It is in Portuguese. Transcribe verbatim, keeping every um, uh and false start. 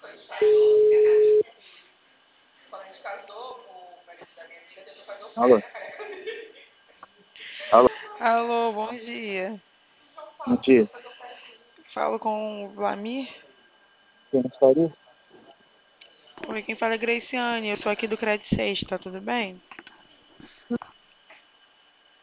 Alô? Alô? Alô, bom dia. Bom dia. Falo com o Vlamir. Quem faria? Oi, quem fala é Graciane. Eu sou aqui do Credit seis, tá tudo bem?